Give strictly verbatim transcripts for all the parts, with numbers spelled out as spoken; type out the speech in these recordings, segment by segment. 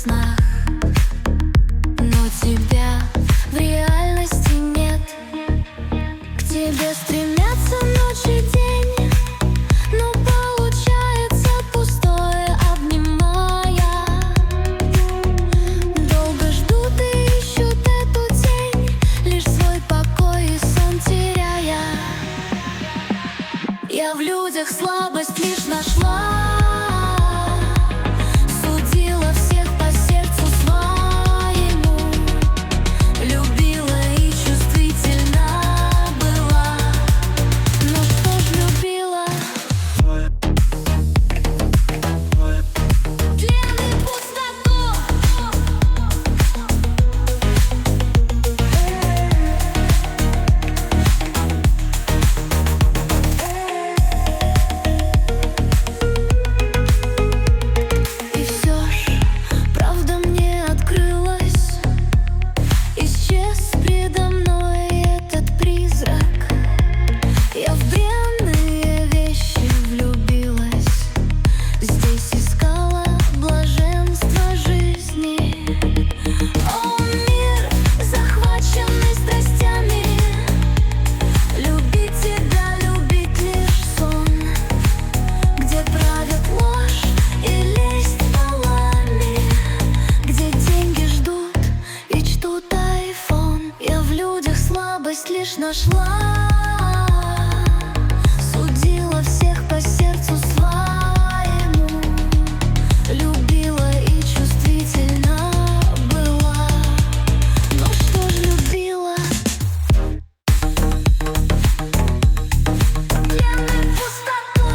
снах, но тебя в реальности нет. К тебе стремятся ночь и день, но получается пустое, обнимая. Долго ждут и ищут эту тень, лишь свой покой и сон теряя. Я в людях слабость лишь нашла, судила всех по сердцу своему, любила и чувствительна была. Ну что ж, любила тлен и пустоту. И все ж правда мне открылась, исчез предо мной этот призрак. Я в бренные вещи влюбилась, здесь искала блаженство жизни. О, мир, захваченный страстями, любить тебя, любить лишь сон, где правят ложь и лесть полами, где деньги ждут и чтут айфон. Я в людях слабость лишь нашла, судила всех по сердцу своему, любила и чувствительна была. Ну что ж, любила тлен и пустоту.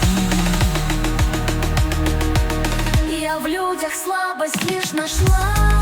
Я в людях слабость лишь нашла.